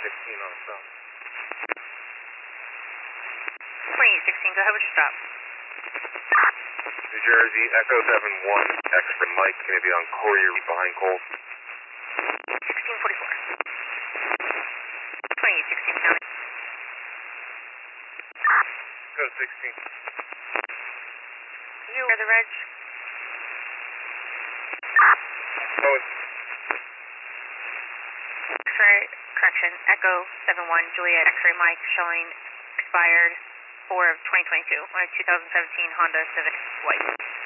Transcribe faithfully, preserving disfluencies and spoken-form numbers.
sixteen on stop. twenty-eight sixteen, go ahead with your stop. New Jersey, Echo seven one, X-ray Mike, going to be on Courier behind Cole. sixteen forty-four. twenty-eight sixteen, county. Go sixteen. You are the reg? Going. X-ray, correction, Echo seven one, Juliet, X-ray Mike, showing expired four of twenty twenty-two on a two thousand seventeen Honda Civic White.